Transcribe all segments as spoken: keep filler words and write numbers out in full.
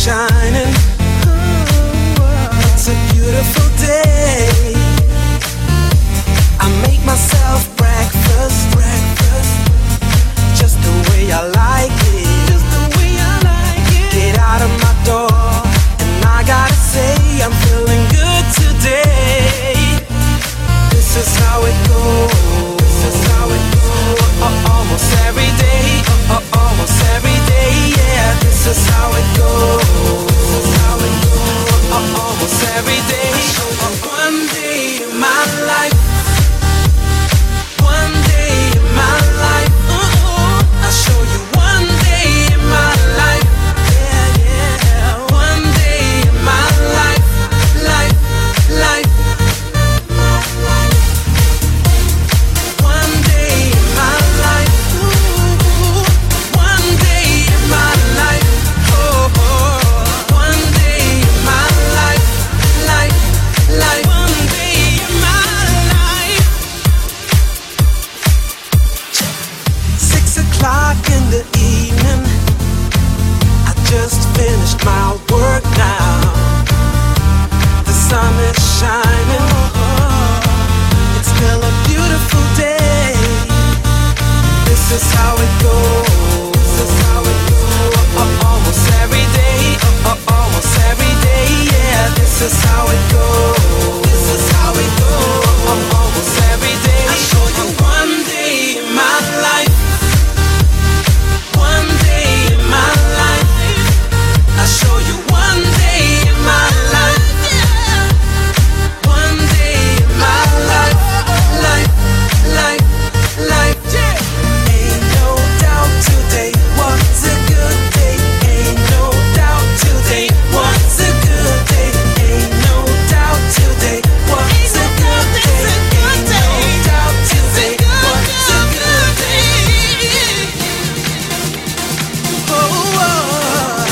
shining. It's a beautiful day. I make myself breakfast, breakfast, just the way I like it, just the way I like it. Get out of my door, and I gotta say I'm feeling good today. This is how it goes. This is how it goes. Uh, almost every day. Uh, uh, almost every day. Yeah. This is how it goes. This is how it goes. Uh, almost every day. Uh, one day in my life. One day in my life. Uh-oh. I'll show you one day in my life. Yeah, yeah. One day in my life. Life, life. In the evening, I just finished my work now. The sun is shining. It's still a beautiful day. This is how it goes. This is how it goes. Uh, almost every day. Uh, uh, almost every day. Yeah. This is how it goes. This is how it goes. Uh, almost every day. I show you one day in my life. One day in my life, I'll show you one day in my life. One day in my life, life, life, life. Ain't no doubt today was a good day. Ain't no doubt today was a good day. Ain't no doubt today was a good day. Ain't no doubt today was a good day. Oh, oh.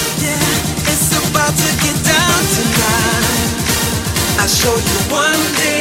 Yeah, it's about to get down tonight. I'll show you one day.